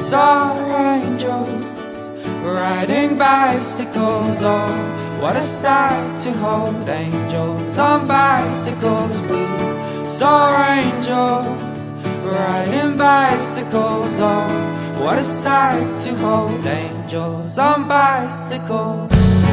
saw angels riding bicycles. Oh, what a sight to hold angels on bicycles. We saw angels riding bicycles. Oh, what a sight to hold angels on bicycles.